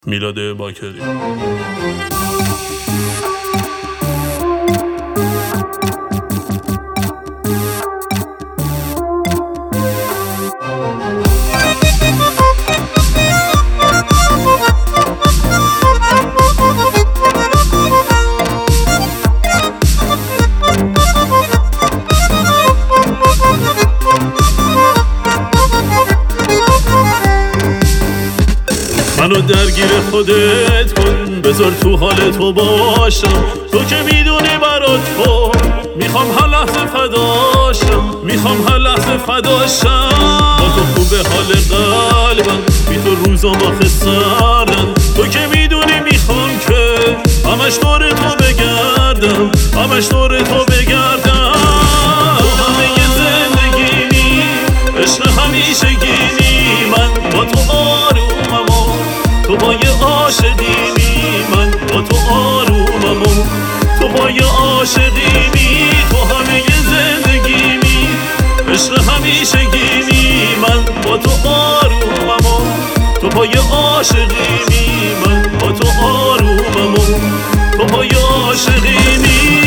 میلاد باکری. منو درگیر خودت کن، بذار تو حال تو باشم. تو که میدونی برات تو میخوام هر لحظه فداشم، میخوام هر لحظه فداشم. با تو خوبه حال قلبم، بی تو روزام آخه سردم. تو که میدونی میخوام که همش دور تو بگردم، همش دور تو بگردم. تو همه زندگیمی، عشق همیشگیمی. من با تو آرومم و تو با یه عاشقیمی. من با تو آرومم و تو با یه عاشقیمی. تو همه زندگیمی، عشق همیشگیمی. من با تو آرومم و تو با یه عاشقیمی. من با تو آرومم و تو با یه عاشقیمی.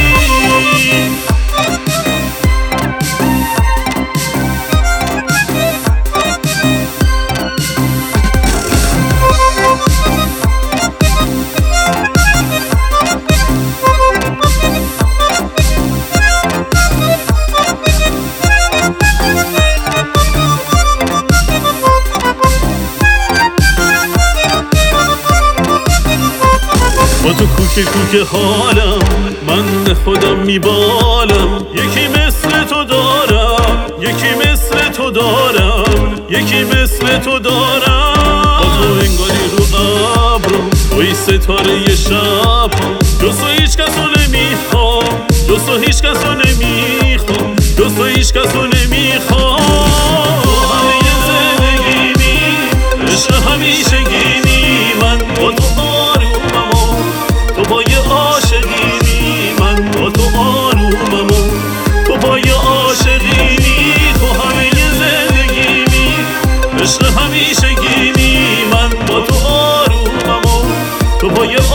با تو کوک حالم، من خودم میبالم. یکی مثل تو دارم، یکی مثل تو دارم، یکی مثل تو دارم. با تو انگاری رو ابرم، توی ستاره شبم. جز تو هیچ کسو نمیخوام، جز تو هیچ کسو نمیخوام، جز تو هیچ کسو نمیخوام. تو همه زندگیمی، عشق همیشگیمی. من با تو آرومم و تو با یه عاشقیمی. من با تو آرومم و تو با یه عاشقیمی. تو همه زندگیمی، عشق همیشگیمی. من با تو آرومم و تو با یه